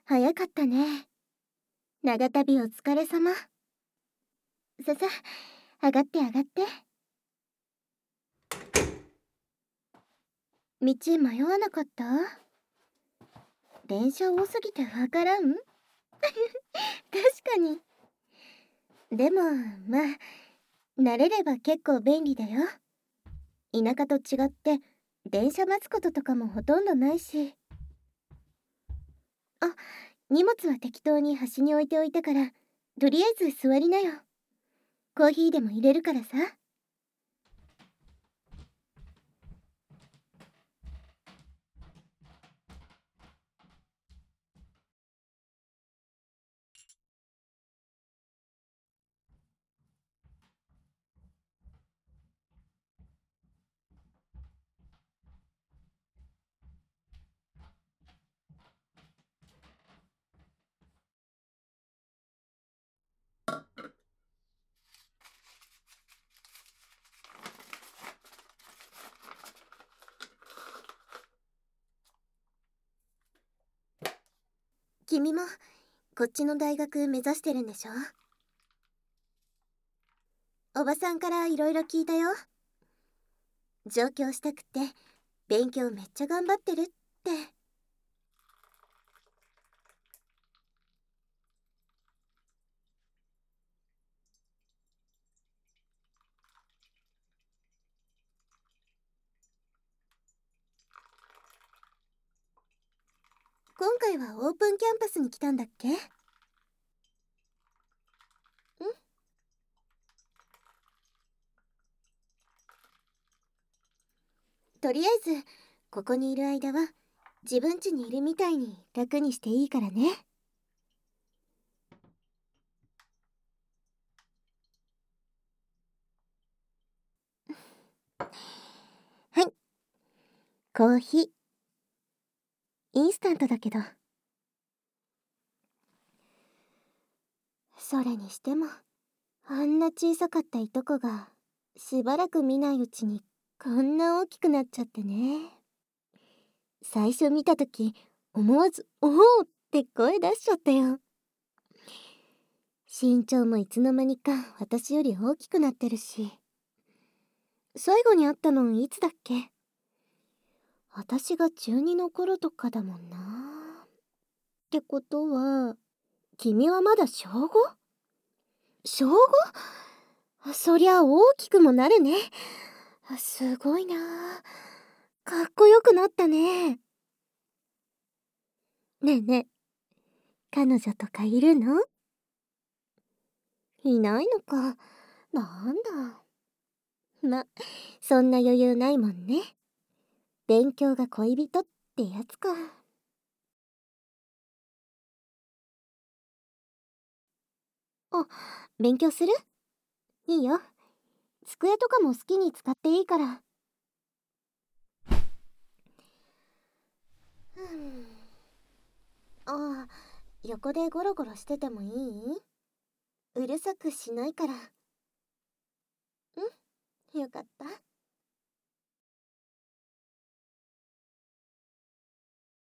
早かったね。長旅お疲れ様。ささ、上がって上がって。道迷わなかった？電車多すぎてわからん？確かに。でも、まあ、慣れれば結構便利だよ。田舎と違って、電車待つこととかもほとんどないし。あ、荷物は適当に端に置いておいたから、とりあえず座りなよ。コーヒーでも入れるからさ。君も、こっちの大学目指してるんでしょ？おばさんからいろいろ聞いたよ。上京したくて、勉強めっちゃ頑張ってるって。今回はオープンキャンパスに来たんだっけ？とりあえず、ここにいる間は、自分家にいるみたいに楽にしていいからね。はい。コーヒー。インスタントだけど。それにしても、あんな小さかったいとこが、しばらく見ないうちにこんな大きくなっちゃってね。最初見たとき、思わず「おお!」って声出しちゃったよ。身長もいつの間にか私より大きくなってるし。最後に会ったのいつだっけ？私が中2の頃とかだもんな。ってことは、君はまだ小 5？ 小 5？ そりゃ大きくもなるね。すごいな。かっこよくなったね。ねえねえ、彼女とかいるの？いないのか。なんだ。ま、そんな余裕ないもんね。勉強が恋人ってやつか。あ、勉強する？いいよ。机とかも好きに使っていいから。ああ、横でゴロゴロしててもいい？うるさくしないから。よかった。